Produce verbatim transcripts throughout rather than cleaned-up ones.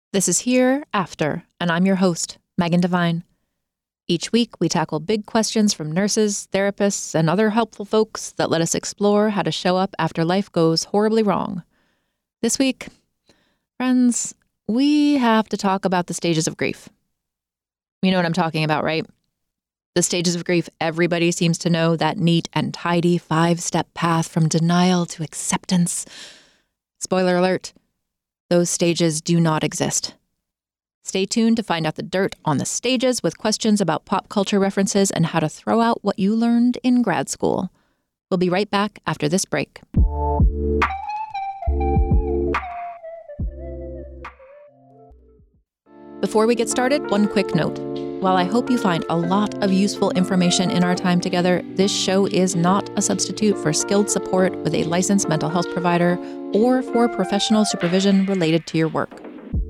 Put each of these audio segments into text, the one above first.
This is Here After, and I'm your host, Megan Devine. Each week, we tackle big questions from nurses, therapists, and other helpful folks that let us explore how to show up after life goes horribly wrong. This week, friends, we have to talk about the stages of grief. You know what I'm talking about, right? The stages of grief everybody seems to know, that neat and tidy five-step path from denial to acceptance. Spoiler alert, those stages do not exist. Stay tuned to find out the dirt on the stages with questions about pop culture references and how to throw out what you learned in grad school. We'll be right back after this break. Before we get started, one quick note. While I hope you find a lot of useful information in our time together, this show is not a substitute for skilled support with a licensed mental health provider or for professional supervision related to your work.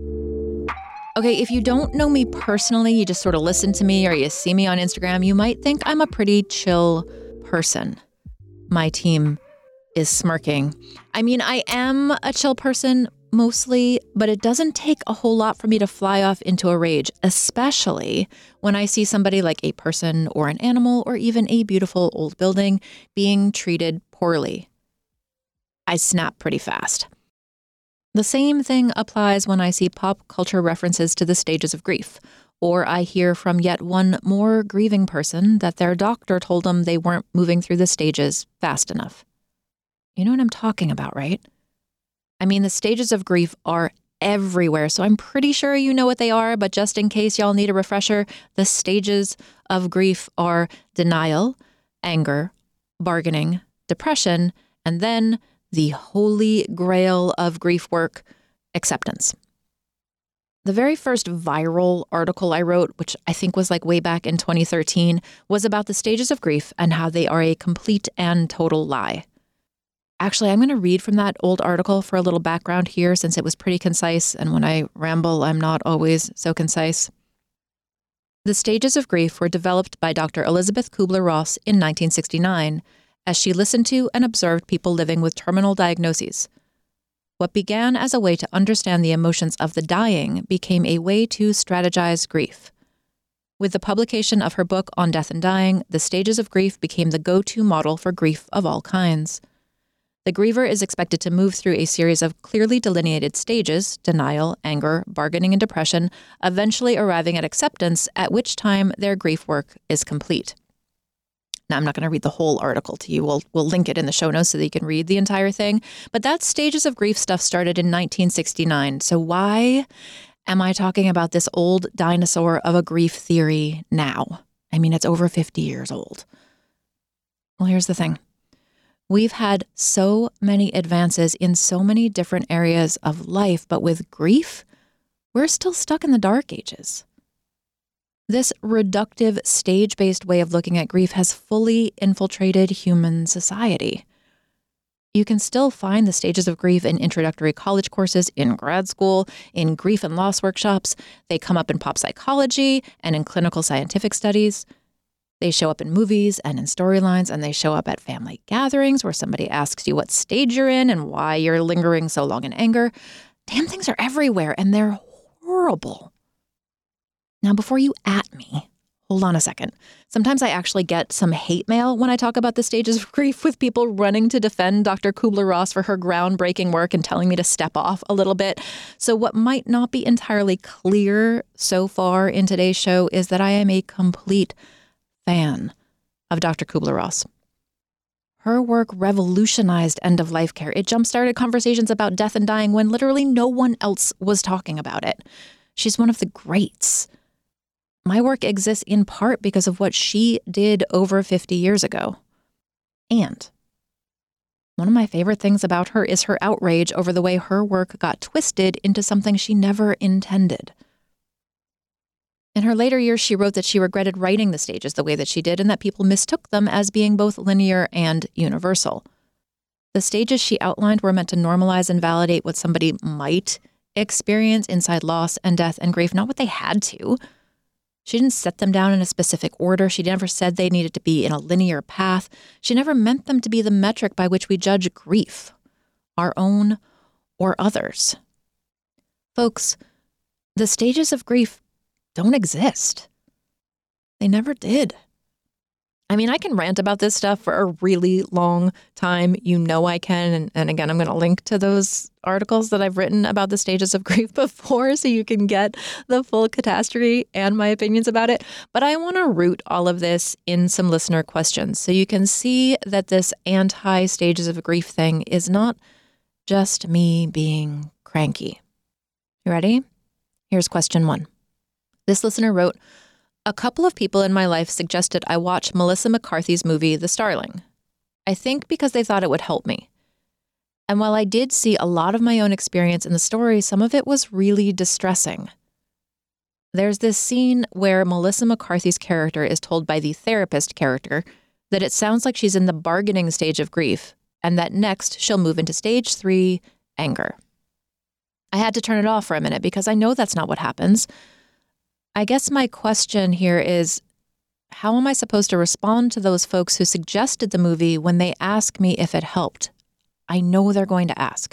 Okay, if you don't know me personally, you just sort of listen to me or you see me on Instagram, you might think I'm a pretty chill person. My team is smirking. I mean, I am a chill person mostly, but it doesn't take a whole lot for me to fly off into a rage, especially when I see somebody like a person or an animal or even a beautiful old building being treated poorly. I snap pretty fast. The same thing applies when I see pop culture references to the stages of grief, or I hear from yet one more grieving person that their doctor told them they weren't moving through the stages fast enough. You know what I'm talking about, right? I mean, the stages of grief are everywhere, so I'm pretty sure you know what they are, but just in case y'all need a refresher, the stages of grief are denial, anger, bargaining, depression, and then the holy grail of grief work, acceptance. The very first viral article I wrote, which I think was like way back in twenty thirteen, was about the stages of grief and how they are a complete and total lie. Actually, I'm going to read from that old article for a little background here since it was pretty concise, and when I ramble, I'm not always so concise. The stages of grief were developed by Doctor Elizabeth Kubler-Ross in nineteen sixty-nine as she listened to and observed people living with terminal diagnoses. What began as a way to understand the emotions of the dying became a way to strategize grief. With the publication of her book on death and dying, the stages of grief became the go-to model for grief of all kinds. The griever is expected to move through a series of clearly delineated stages, denial, anger, bargaining, and depression, eventually arriving at acceptance, at which time their grief work is complete. Now, I'm not going to read the whole article to you. We'll, we'll link it in the show notes so that you can read the entire thing. But that stages of grief stuff started in nineteen sixty-nine. So why am I talking about this old dinosaur of a grief theory now? I mean, it's over fifty years old. Well, here's the thing. We've had so many advances in so many different areas of life, but with grief, we're still stuck in the dark ages. This reductive, stage-based way of looking at grief has fully infiltrated human society. You can still find the stages of grief in introductory college courses, in grad school, in grief and loss workshops. They come up in pop psychology and in clinical scientific studies. They show up in movies and in storylines, and they show up at family gatherings where somebody asks you what stage you're in and why you're lingering so long in anger. Damn things are everywhere, and they're horrible. Now, before you at me, hold on a second. Sometimes I actually get some hate mail when I talk about the stages of grief, with people running to defend Doctor Kubler-Ross for her groundbreaking work and telling me to step off a little bit. So what might not be entirely clear so far in today's show is that I am a complete fan of Doctor Kubler-Ross. Her work revolutionized end-of-life care. It jump-started conversations about death and dying when literally no one else was talking about it. She's one of the greats. My work exists in part because of what she did over fifty years ago. And one of my favorite things about her is her outrage over the way her work got twisted into something she never intended. In her later years, she wrote that she regretted writing the stages the way that she did and that people mistook them as being both linear and universal. The stages she outlined were meant to normalize and validate what somebody might experience inside loss and death and grief, not what they had to. She didn't set them down in a specific order. She never said they needed to be in a linear path. She never meant them to be the metric by which we judge grief, our own or others. Folks, The stages of grief don't exist. They never did. I mean, I can rant about this stuff for a really long time. You know I can. And, and again, I'm going to link to those articles that I've written about the stages of grief before so you can get the full catastrophe and my opinions about it. But I want to root all of this in some listener questions so you can see that this anti-stages of grief thing is not just me being cranky. You ready? Here's question one. This listener wrote, "A couple of people in my life suggested I watch Melissa McCarthy's movie, The Starling. I think because they thought it would help me. And while I did see a lot of my own experience in the story, some of it was really distressing. There's this scene where Melissa McCarthy's character is told by the therapist character that it sounds like she's in the bargaining stage of grief, and that next she'll move into stage three, anger. I had to turn it off for a minute because I know that's not what happens. I guess my question here is, how am I supposed to respond to those folks who suggested the movie when they ask me if it helped? I know they're going to ask."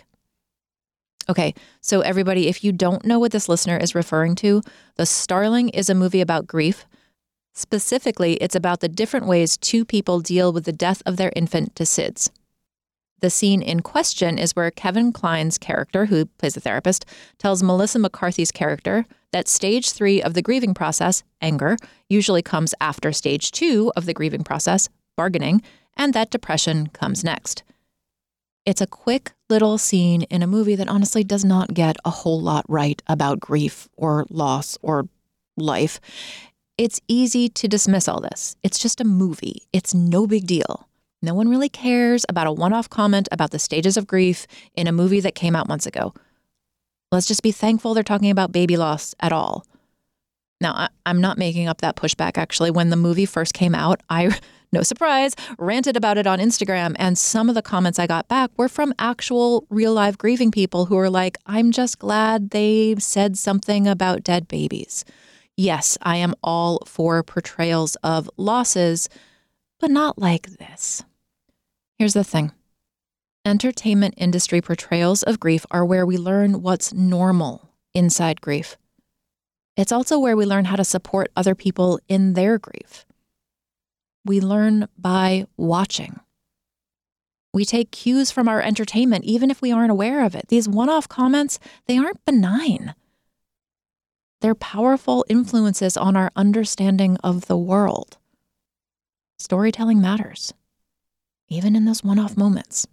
Okay, so everybody, if you don't know what this listener is referring to, The Starling is a movie about grief. Specifically, it's about the different ways two people deal with the death of their infant to S I D S. The scene in question is where Kevin Kline's character, who plays the therapist, tells Melissa McCarthy's character that stage three of the grieving process, anger, usually comes after stage two of the grieving process, bargaining, and that depression comes next. It's a quick little scene in a movie that honestly does not get a whole lot right about grief or loss or life. It's easy to dismiss all this. It's just a movie. It's no big deal. No one really cares about a one-off comment about the stages of grief in a movie that came out months ago. Let's just be thankful they're talking about baby loss at all. Now, I, I'm not making up that pushback, actually. When the movie first came out, I, no surprise, ranted about it on Instagram, and some of the comments I got back were from actual real-life grieving people who were like, "I'm just glad they said something about dead babies." Yes, I am all for portrayals of losses, but not like this. Here's the thing. Entertainment industry portrayals of grief are where we learn what's normal inside grief. It's also where we learn how to support other people in their grief. We learn by watching. We take cues from our entertainment, even if we aren't aware of it. These one-off comments, they aren't benign. They're powerful influences on our understanding of the world. Storytelling matters, even in those one-off moments.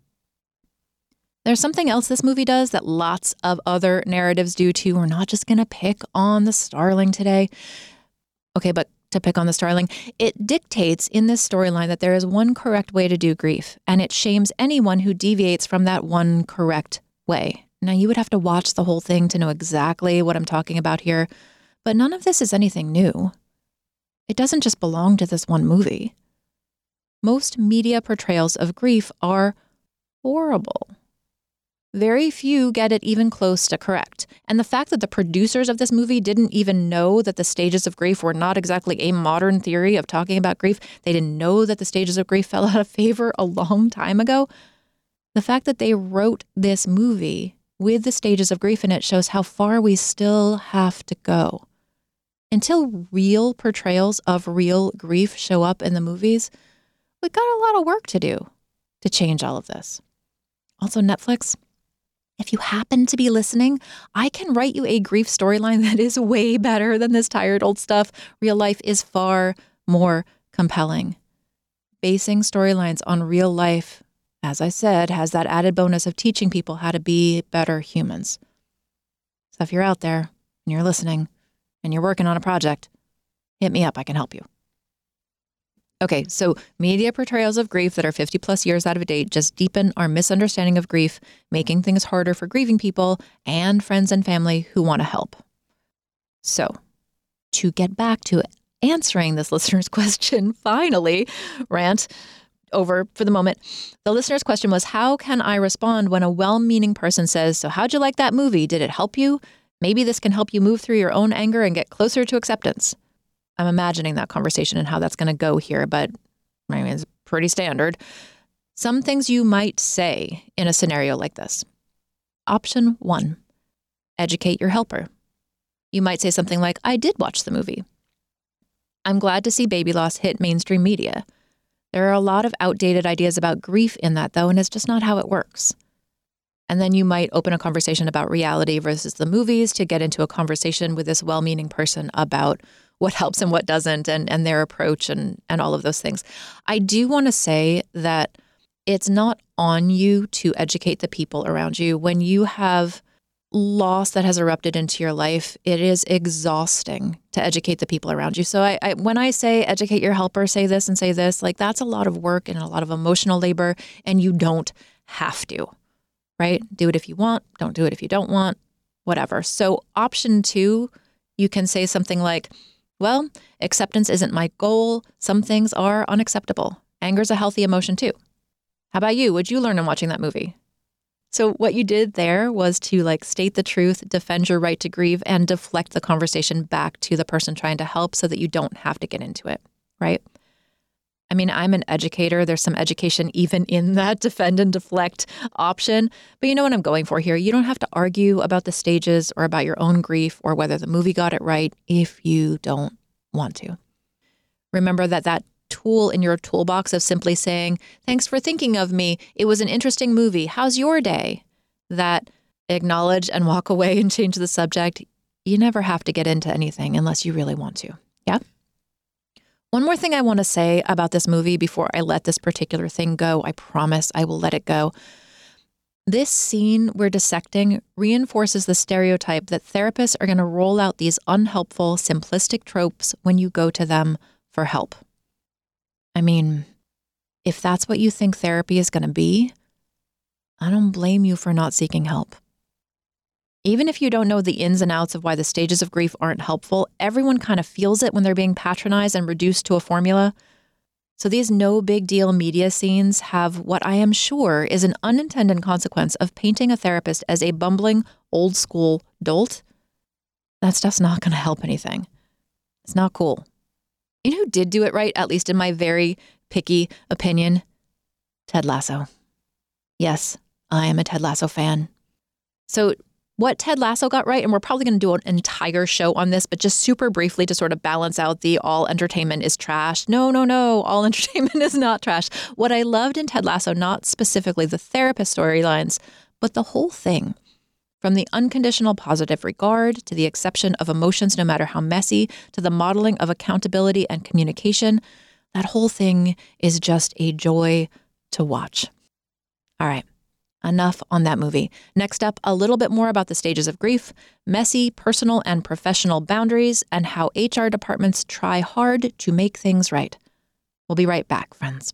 There's something else this movie does that lots of other narratives do too. We're not just going to pick on the Starling today. Okay, but to pick on the Starling, it dictates in this storyline that there is one correct way to do grief, and it shames anyone who deviates from that one correct way. Now, you would have to watch the whole thing to know exactly what I'm talking about here, but none of this is anything new. It doesn't just belong to this one movie. Most media portrayals of grief are horrible. Very few get it even close to correct. And the fact that the producers of this movie didn't even know that the stages of grief were not exactly a modern theory of talking about grief, they didn't know that the stages of grief fell out of favor a long time ago. The fact that they wrote this movie with the stages of grief in it shows how far we still have to go. Until real portrayals of real grief show up in the movies, we've got a lot of work to do to change all of this. Also, Netflix, if you happen to be listening, I can write you a grief storyline that is way better than this tired old stuff. Real life is far more compelling. Basing storylines on real life, as I said, has that added bonus of teaching people how to be better humans. So if you're out there and you're listening and you're working on a project, hit me up. I can help you. Okay, so media portrayals of grief that are fifty plus years out of date just deepen our misunderstanding of grief, making things harder for grieving people and friends and family who want to help. So, to get back to answering this listener's question, finally, rant over for the moment. The listener's question was, how can I respond when a well-meaning person says, "So how'd you like that movie? Did it help you? Maybe this can help you move through your own anger and get closer to acceptance." I'm imagining that conversation and how that's going to go here, but I mean, it's pretty standard. Some things you might say in a scenario like this. Option one, educate your helper. You might say something like, I did watch the movie. I'm glad to see baby loss hit mainstream media. There are a lot of outdated ideas about grief in that, though, and it's just not how it works. And then you might open a conversation about reality versus the movies to get into a conversation with this well-meaning person about what helps and what doesn't, and, and their approach and, and all of those things. I do want to say that it's not on you to educate the people around you. When you have loss that has erupted into your life, it is exhausting to educate the people around you. So I, I when I say educate your helper, say this and say this, like that's a lot of work and a lot of emotional labor, and you don't have to, right? Do it if you want, don't do it if you don't want, whatever. So option two, you can say something like, well, acceptance isn't my goal. Some things are unacceptable. Anger's a healthy emotion too. How about you? What'd you learn in watching that movie? So what you did there was to like state the truth, defend your right to grieve, and deflect the conversation back to the person trying to help so that you don't have to get into it, right? I mean, I'm an educator. There's some education even in that defend and deflect option. But you know what I'm going for here. You don't have to argue about the stages or about your own grief or whether the movie got it right if you don't want to. Remember that that tool in your toolbox of simply saying, thanks for thinking of me. It was an interesting movie. How's your day? That acknowledge and walk away and change the subject. You never have to get into anything unless you really want to. Yeah. One more thing I want to say about this movie before I let this particular thing go. I promise I will let it go. This scene we're dissecting reinforces the stereotype that therapists are going to roll out these unhelpful, simplistic tropes when you go to them for help. I mean, if that's what you think therapy is going to be, I don't blame you for not seeking help. Even if you don't know the ins and outs of why the stages of grief aren't helpful, everyone kind of feels it when they're being patronized and reduced to a formula. So these no big deal media scenes have what I am sure is an unintended consequence of painting a therapist as a bumbling, old school dolt. That stuff's not going to help anything. It's not cool. You know who did do it right, at least in my very picky opinion? Ted Lasso. Yes, I am a Ted Lasso fan. So what Ted Lasso got right, and we're probably going to do an entire show on this, but just super briefly to sort of balance out the all entertainment is trash. No, no, no, all entertainment is not trash. What I loved in Ted Lasso, not specifically the therapist storylines, but the whole thing. From the unconditional positive regard to the acceptance of emotions, no matter how messy, to the modeling of accountability and communication, that whole thing is just a joy to watch. All right, enough on that movie. Next up, a little bit more about the stages of grief, messy personal and professional boundaries, and how H R departments try hard to make things right. We'll be right back, friends.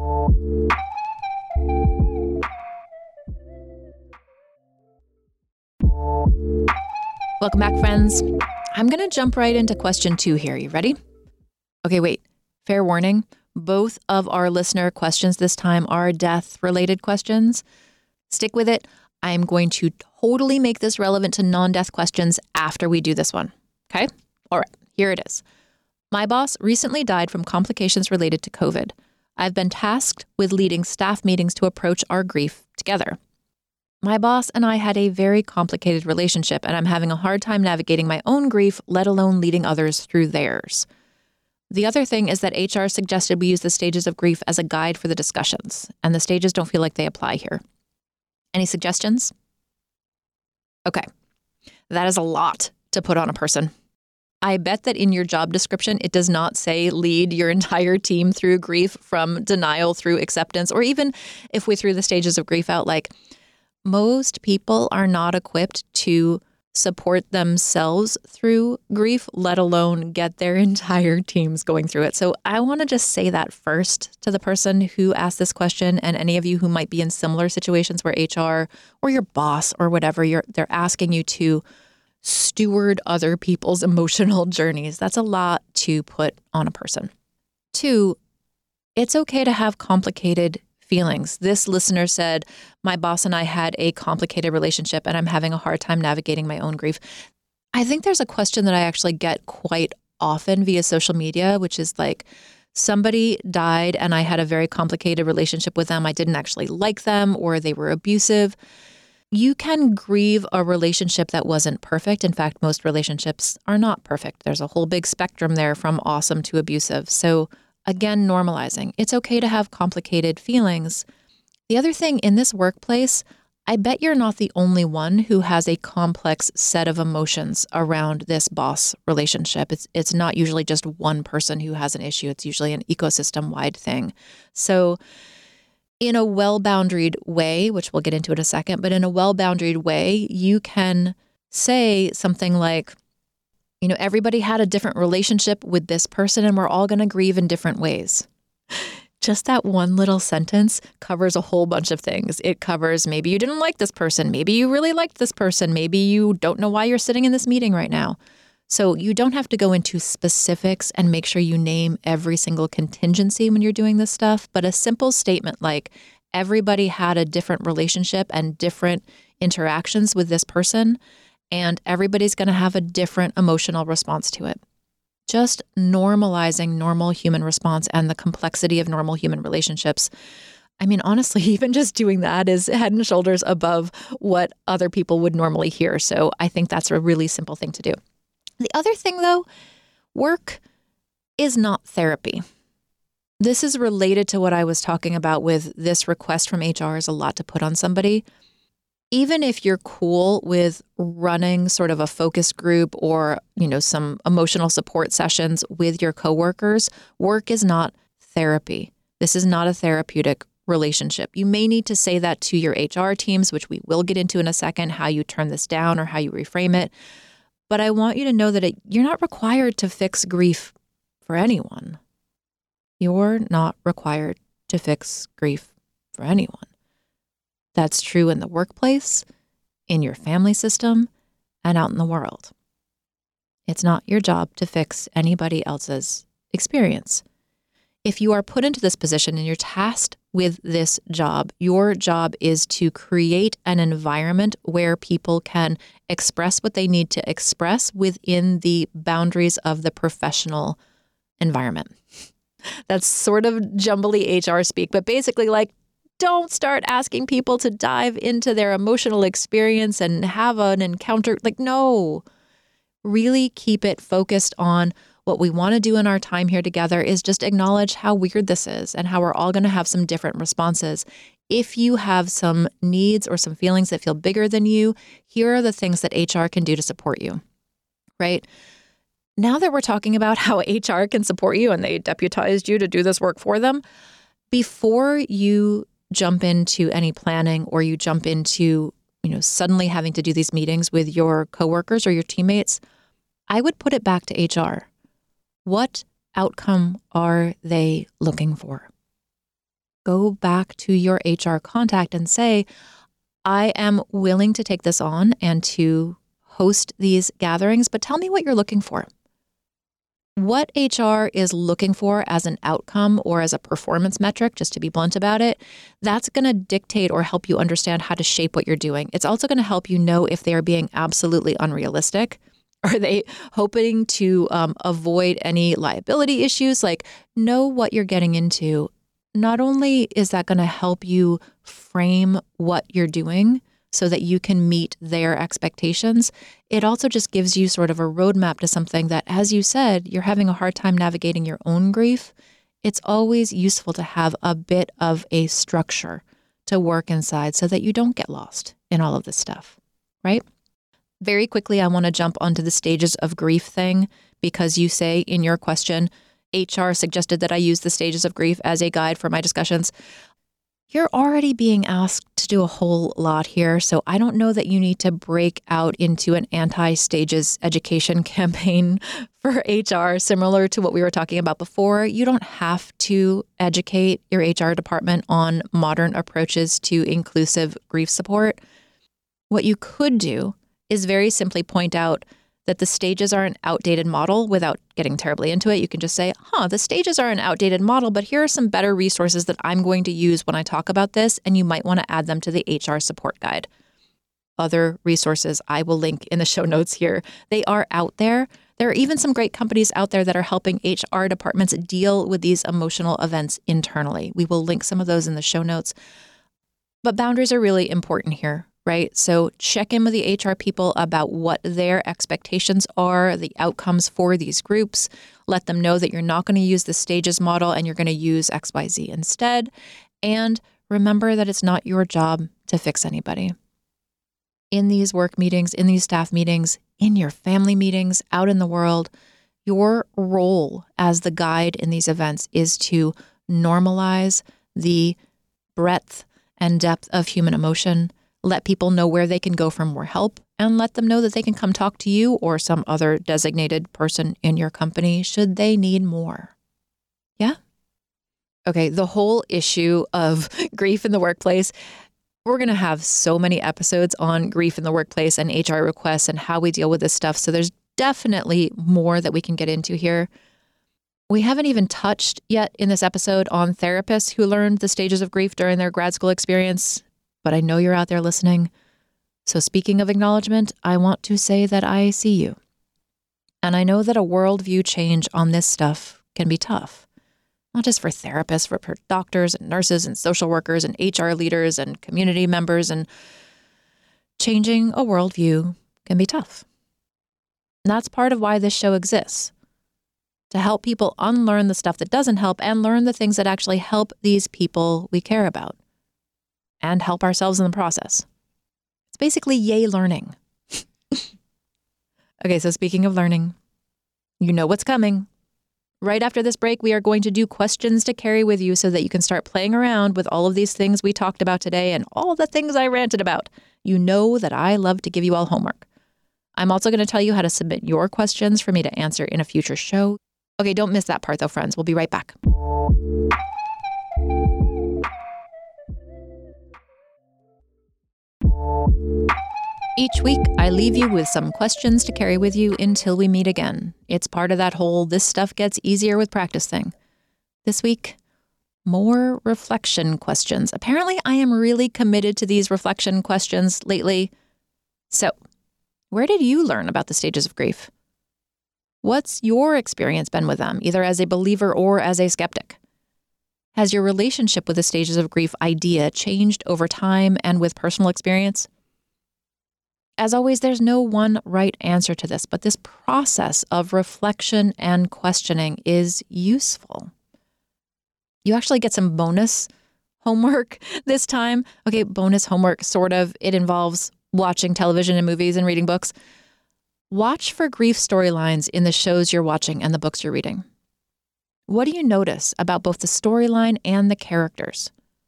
Welcome back, friends. I'm going to jump right into question two here. You ready? Okay, wait. Fair warning. Both of our listener questions this time are death-related questions. Stick with it. I'm going to totally make this relevant to non-death questions after we do this one. Okay? All right, here it is. My boss recently died from complications related to COVID. I've been tasked with leading staff meetings to approach our grief together. My boss and I had a very complicated relationship, and I'm having a hard time navigating my own grief, let alone leading others through theirs. The other thing is that H R suggested we use the stages of grief as a guide for the discussions, and the stages don't feel like they apply here. Any suggestions? Okay, that is a lot to put on a person. I bet that in your job description, it does not say lead your entire team through grief from denial through acceptance, or even if we threw the stages of grief out, like, most people are not equipped to support themselves through grief, let alone get their entire teams going through it. So I want to just say that first to the person who asked this question, and any of you who might be in similar situations where H R or your boss or whatever, you're they're asking you to steward other people's emotional journeys. That's a lot to put on a person. Two, it's okay to have complicated feelings. This listener said, my boss and I had a complicated relationship and I'm having a hard time navigating my own grief. I think there's a question that I actually get quite often via social media, which is like, somebody died and I had a very complicated relationship with them. I didn't actually like them, or they were abusive. You can grieve a relationship that wasn't perfect. In fact, most relationships are not perfect. There's a whole big spectrum there from awesome to abusive. So again, normalizing. It's okay to have complicated feelings. The other thing in this workplace, I bet you're not the only one who has a complex set of emotions around this boss relationship. It's it's not usually just one person who has an issue. It's usually an ecosystem-wide thing. So in a well-boundaried way, which we'll get into in a second, but in a well-boundaried way, you can say something like, you know, everybody had a different relationship with this person and we're all going to grieve in different ways. Just that one little sentence covers a whole bunch of things. It covers maybe you didn't like this person. Maybe you really liked this person. Maybe you don't know why you're sitting in this meeting right now. So you don't have to go into specifics and make sure you name every single contingency when you're doing this stuff. But a simple statement like everybody had a different relationship and different interactions with this person, and everybody's going to have a different emotional response to it. Just normalizing normal human response and the complexity of normal human relationships. I mean, honestly, even just doing that is head and shoulders above what other people would normally hear. So I think that's a really simple thing to do. The other thing, though, work is not therapy. This is related to what I was talking about with this request from H R is a lot to put on somebody. Even if you're cool with running sort of a focus group or, you know, some emotional support sessions with your coworkers, work is not therapy. This is not a therapeutic relationship. You may need to say that to your H R teams, which we will get into in a second, how you turn this down or how you reframe it. But I want you to know that it, you're not required to fix grief for anyone. You're not required to fix grief for anyone. That's true in the workplace, in your family system, and out in the world. It's not your job to fix anybody else's experience. If you are put into this position and you're tasked with this job, your job is to create an environment where people can express what they need to express within the boundaries of the professional environment. That's sort of jumbly H R speak, but basically like, don't start asking people to dive into their emotional experience and have an encounter. Like, no, really keep it focused on what we want to do in our time here together is just acknowledge how weird this is and how we're all going to have some different responses. If you have some needs or some feelings that feel bigger than you, here are the things that H R can do to support you, right? Now that we're talking about how H R can support you and they deputized you to do this work for them, before you jump into any planning or you jump into, you know, suddenly having to do these meetings with your coworkers or your teammates, I would put it back to H R. What outcome are they looking for? Go back to your H R contact and say, I am willing to take this on and to host these gatherings, but tell me what you're looking for. What H R is looking for as an outcome or as a performance metric, just to be blunt about it, that's going to dictate or help you understand how to shape what you're doing. It's also going to help you know if they are being absolutely unrealistic. Are they hoping to um, avoid any liability issues? Like, know what you're getting into. Not only is that going to help you frame what you're doing so that you can meet their expectations, it also just gives you sort of a roadmap to something that, as you said, you're having a hard time navigating your own grief. It's always useful to have a bit of a structure to work inside so that you don't get lost in all of this stuff, right? Very quickly, I want to jump onto the stages of grief thing because you say in your question, H R suggested that I use the stages of grief as a guide for my discussions. You're already being asked to do a whole lot here, so I don't know that you need to break out into an anti-stages education campaign for H R, similar to what we were talking about before. You don't have to educate your H R department on modern approaches to inclusive grief support. What you could do is very simply point out that the stages are an outdated model without getting terribly into it. You can just say, huh, the stages are an outdated model, but here are some better resources that I'm going to use when I talk about this, and you might want to add them to the H R support guide. Other resources I will link in the show notes here. They are out there. There are even some great companies out there that are helping H R departments deal with these emotional events internally. We will link some of those in the show notes. But boundaries are really important here. right? So check in with the H R people about what their expectations are, the outcomes for these groups. Let them know that you're not going to use the stages model and you're going to use X Y Z instead. And remember that it's not your job to fix anybody. In these work meetings, in these staff meetings, in your family meetings, out in the world, your role as the guide in these events is to normalize the breadth and depth of human emotion, let people know where they can go for more help, and let them know that they can come talk to you or some other designated person in your company should they need more. Yeah? Okay, the whole issue of grief in the workplace, we're going to have so many episodes on grief in the workplace and H R requests and how we deal with this stuff. So there's definitely more that we can get into here. We haven't even touched yet in this episode on therapists who learned the stages of grief during their grad school experience, but I know you're out there listening. So speaking of acknowledgement, I want to say that I see you. And I know that a worldview change on this stuff can be tough, not just for therapists, but for doctors and nurses and social workers and H R leaders and community members. And changing a worldview can be tough. And that's part of why this show exists, to help people unlearn the stuff that doesn't help and learn the things that actually help these people we care about and help ourselves in the process. It's basically yay learning. Okay, so speaking of learning, you know what's coming. Right after this break, we are going to do questions to carry with you so that you can start playing around with all of these things we talked about today and all the things I ranted about. You know that I love to give you all homework. I'm also going to tell you how to submit your questions for me to answer in a future show. Okay, don't miss that part though, friends. We'll be right back. Each week, I leave you with some questions to carry with you until we meet again. It's part of that whole this stuff gets easier with practice thing. This week, more reflection questions. Apparently, I am really committed to these reflection questions lately. So, where did you learn about the stages of grief? What's your experience been with them, either as a believer or as a skeptic? Has your relationship with the stages of grief idea changed over time and with personal experience? As always, there's no one right answer to this, but this process of reflection and questioning is useful. You actually get some bonus homework this time. Okay, bonus homework, sort of. It involves watching television and movies and reading books. Watch for grief storylines in the shows you're watching and the books you're reading. What do you notice about both the storyline and the characters?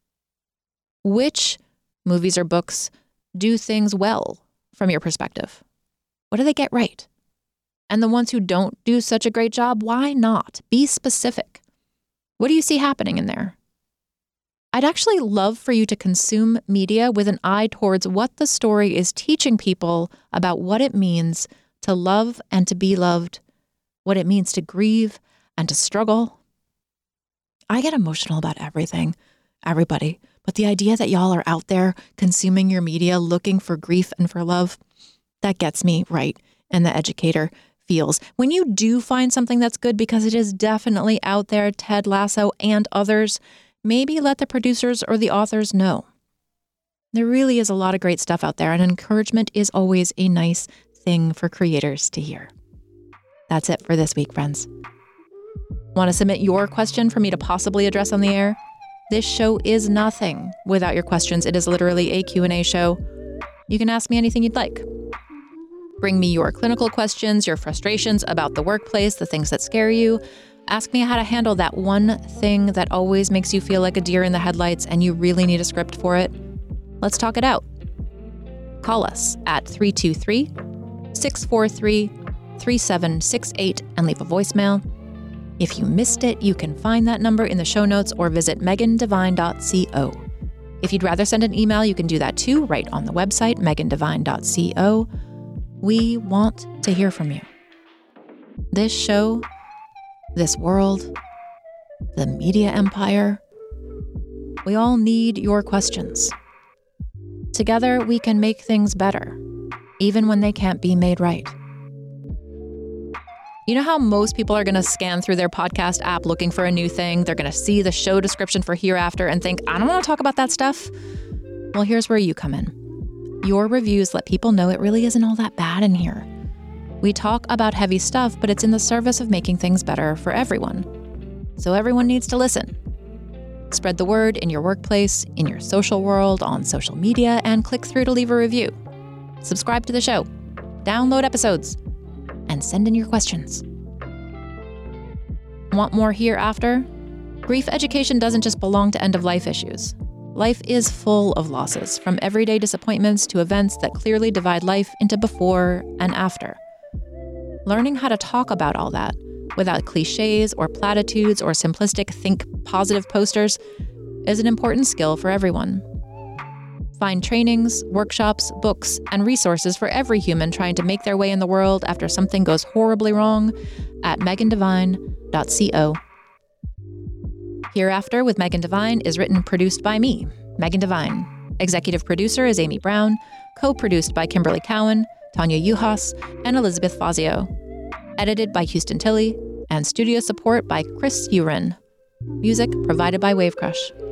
Which movies or books do things well from your perspective? What do they get right? And the ones who don't do such a great job, why not? Be specific. What do you see happening in there? I'd actually love for you to consume media with an eye towards what the story is teaching people about what it means to love and to be loved, what it means to grieve and to struggle. I get emotional about everything, everybody, but the idea that y'all are out there consuming your media looking for grief and for love, that gets me right in the educator feels. When you do find something that's good, because it is definitely out there, Ted Lasso and others, maybe let the producers or the authors know. There really is a lot of great stuff out there, and encouragement is always a nice thing for creators to hear. That's it for this week, friends. Want to submit your question for me to possibly address on the air? This show is nothing without your questions. It is literally a Q and A show. You can ask me anything you'd like. Bring me your clinical questions, your frustrations about the workplace, the things that scare you. Ask me how to handle that one thing that always makes you feel like a deer in the headlights and you really need a script for it. Let's talk it out. Call us at three two three, six four three, three seven six eight and leave a voicemail. If you missed it, you can find that number in the show notes or visit megan devine dot co. If you'd rather send an email, you can do that too, right on the website, megan devine dot co. We want to hear from you. This show, this world, the media empire, we all need your questions. Together, we can make things better, even when they can't be made right. You know how most people are going to scan through their podcast app looking for a new thing? They're going to see the show description for Hereafter and think, I don't want to talk about that stuff. Well, here's where you come in. Your reviews let people know it really isn't all that bad in here. We talk about heavy stuff, but it's in the service of making things better for everyone. So everyone needs to listen. Spread the word in your workplace, in your social world, on social media, and click through to leave a review. Subscribe to the show, download episodes, and send in your questions. Want more hereafter? Grief education doesn't just belong to end-of-life issues. Life is full of losses, from everyday disappointments to events that clearly divide life into before and after. Learning how to talk about all that, without cliches or platitudes or simplistic think positive posters, is an important skill for everyone. Find trainings, workshops, books, and resources for every human trying to make their way in the world after something goes horribly wrong at megan devine dot co. Hereafter with Megan Devine is written and produced by me, Megan Devine. Executive producer is Amy Brown, co-produced by Kimberly Cowan, Tanya Juhas, and Elizabeth Fazio. Edited by Houston Tilley, and studio support by Chris Uren. Music provided by Wavecrush.